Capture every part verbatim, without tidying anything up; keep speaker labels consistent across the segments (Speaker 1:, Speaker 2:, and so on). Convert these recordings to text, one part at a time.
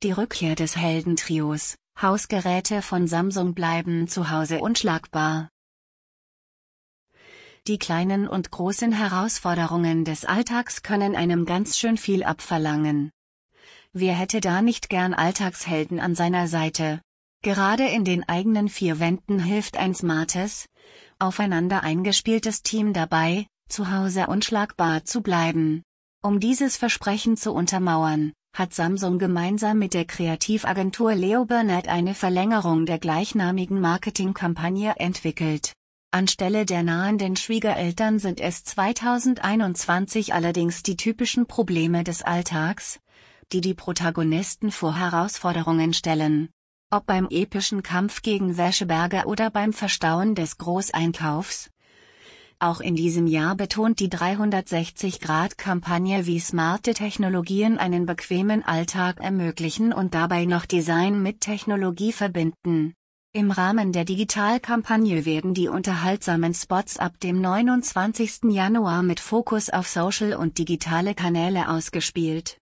Speaker 1: Die Rückkehr des Heldentrios, Hausgeräte von Samsung bleiben zu Hause unschlagbar. Die kleinen und großen Herausforderungen des Alltags können einem ganz schön viel abverlangen. Wer hätte da nicht gern Alltagshelden an seiner Seite? Gerade in den eigenen vier Wänden hilft ein smartes, aufeinander eingespieltes Team dabei, zu Hause unschlagbar zu bleiben. Um dieses Versprechen zu untermauern, hat Samsung gemeinsam mit der Kreativagentur Leo Burnett eine Verlängerung der gleichnamigen Marketingkampagne entwickelt. Anstelle der nahenden Schwiegereltern sind es zweitausendeinundzwanzig allerdings die typischen Probleme des Alltags, die die Protagonisten vor Herausforderungen stellen. Ob beim epischen Kampf gegen Wäscheberge oder beim Verstauen des Großeinkaufs. Auch in diesem Jahr betont die dreihundertsechzig Grad Kampagne, wie smarte Technologien einen bequemen Alltag ermöglichen und dabei noch Design mit Technologie verbinden. Im Rahmen der Digitalkampagne werden die unterhaltsamen Spots ab dem neunundzwanzigsten Januar mit Fokus auf Social und digitale Kanäle ausgespielt.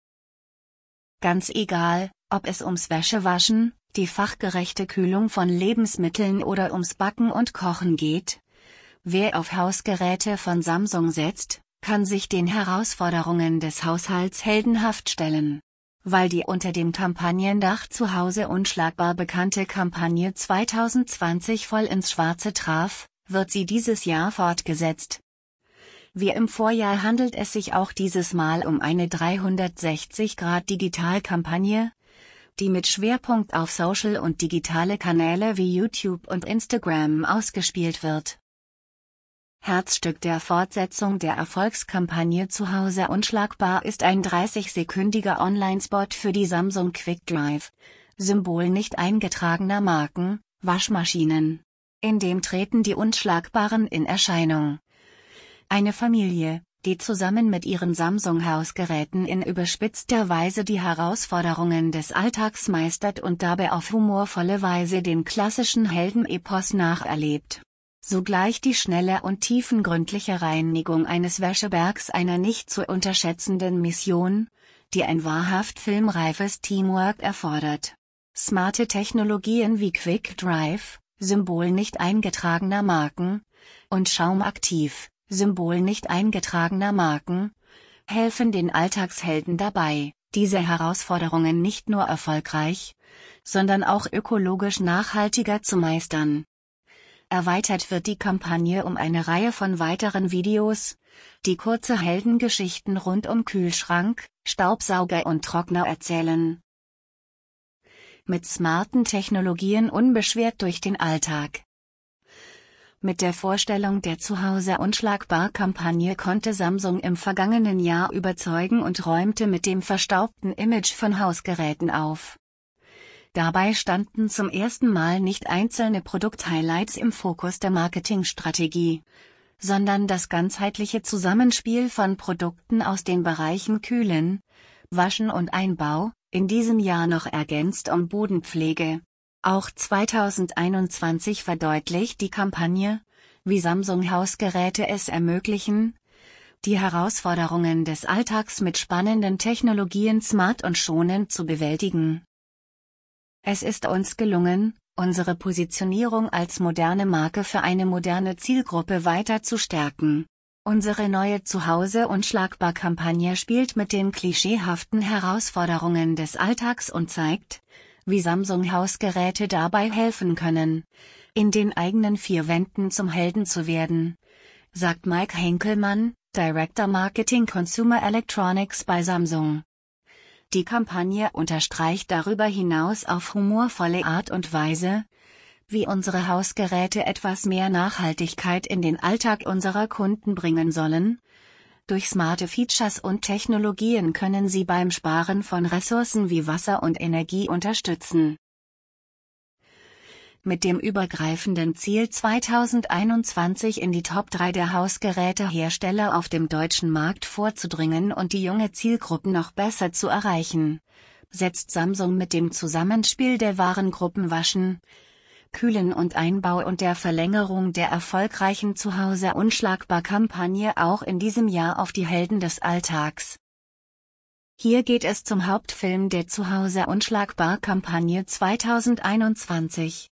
Speaker 1: Ganz egal, ob es ums Wäschewaschen, die fachgerechte Kühlung von Lebensmitteln oder ums Backen und Kochen geht. Wer auf Hausgeräte von Samsung setzt, kann sich den Herausforderungen des Haushalts heldenhaft stellen. Weil die unter dem Kampagnendach zu Hause unschlagbar bekannte Kampagne zweitausendzwanzig voll ins Schwarze traf, wird sie dieses Jahr fortgesetzt. Wie im Vorjahr handelt es sich auch dieses Mal um eine dreihundertsechzig Grad Digitalkampagne, die mit Schwerpunkt auf Social und digitale Kanäle wie YouTube und Instagram ausgespielt wird. Herzstück der Fortsetzung der Erfolgskampagne Zu Hause unschlagbar ist ein dreißig-sekündiger Online-Spot für die Samsung Quick Drive, Symbol nicht eingetragener Marken, Waschmaschinen. In dem treten die Unschlagbaren in Erscheinung. Eine Familie, die zusammen mit ihren Samsung-Hausgeräten in überspitzter Weise die Herausforderungen des Alltags meistert und dabei auf humorvolle Weise den klassischen Heldenepos nacherlebt. Sogleich die schnelle und tiefengründliche Reinigung eines Wäschebergs, einer nicht zu unterschätzenden Mission, die ein wahrhaft filmreifes Teamwork erfordert. Smarte Technologien wie Quick Drive, Symbol nicht eingetragener Marken, und Schaumaktiv, Symbol nicht eingetragener Marken, helfen den Alltagshelden dabei, diese Herausforderungen nicht nur erfolgreich, sondern auch ökologisch nachhaltiger zu meistern. Erweitert wird die Kampagne um eine Reihe von weiteren Videos, die kurze Heldengeschichten rund um Kühlschrank, Staubsauger und Trockner erzählen. Mit smarten Technologien unbeschwert durch den Alltag. Mit der Vorstellung der Zuhause Unschlagbar-Kampagne konnte Samsung im vergangenen Jahr überzeugen und räumte mit dem verstaubten Image von Hausgeräten auf. Dabei standen zum ersten Mal nicht einzelne Produkthighlights im Fokus der Marketingstrategie, sondern das ganzheitliche Zusammenspiel von Produkten aus den Bereichen Kühlen, Waschen und Einbau, in diesem Jahr noch ergänzt um Bodenpflege. Auch zweitausendeinundzwanzig verdeutlicht die Kampagne, wie Samsung Hausgeräte es ermöglichen, die Herausforderungen des Alltags mit spannenden Technologien smart und schonend zu bewältigen. Es ist uns gelungen, unsere Positionierung als moderne Marke für eine moderne Zielgruppe weiter zu stärken. Unsere neue Zuhause Unschlagbar-Kampagne spielt mit den klischeehaften Herausforderungen des Alltags und zeigt, wie Samsung Hausgeräte dabei helfen können, in den eigenen vier Wänden zum Helden zu werden, sagt Mike Henkelmann, Director Marketing Consumer Electronics bei Samsung. Die Kampagne unterstreicht darüber hinaus auf humorvolle Art und Weise, wie unsere Hausgeräte etwas mehr Nachhaltigkeit in den Alltag unserer Kunden bringen sollen. Durch smarte Features und Technologien können sie beim Sparen von Ressourcen wie Wasser und Energie unterstützen. Mit dem übergreifenden Ziel zweitausendeinundzwanzig in die Top drei der Hausgerätehersteller auf dem deutschen Markt vorzudringen und die junge Zielgruppen noch besser zu erreichen, setzt Samsung mit dem Zusammenspiel der Warengruppen Waschen, Kühlen und Einbau und der Verlängerung der erfolgreichen Zuhause Unschlagbar-Kampagne auch in diesem Jahr auf die Helden des Alltags. Hier geht es zum Hauptfilm der Zuhause Unschlagbar-Kampagne zweitausendeinundzwanzig.